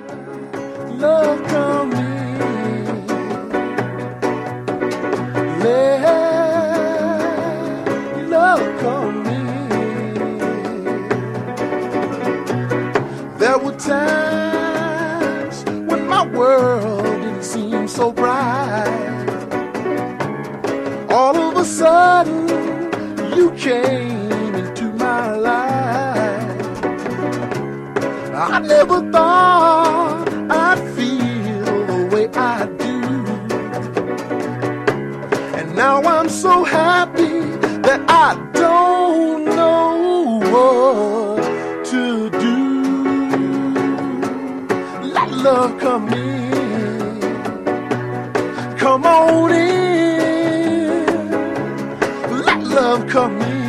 love come in. Let love come in. There were times when my world didn't seem so bright. All of a sudden, you came into my life. I never thought I'd feel the way I do. And now I'm so happy that I don't know what to do. Let love come in. Come on in. Let love come in.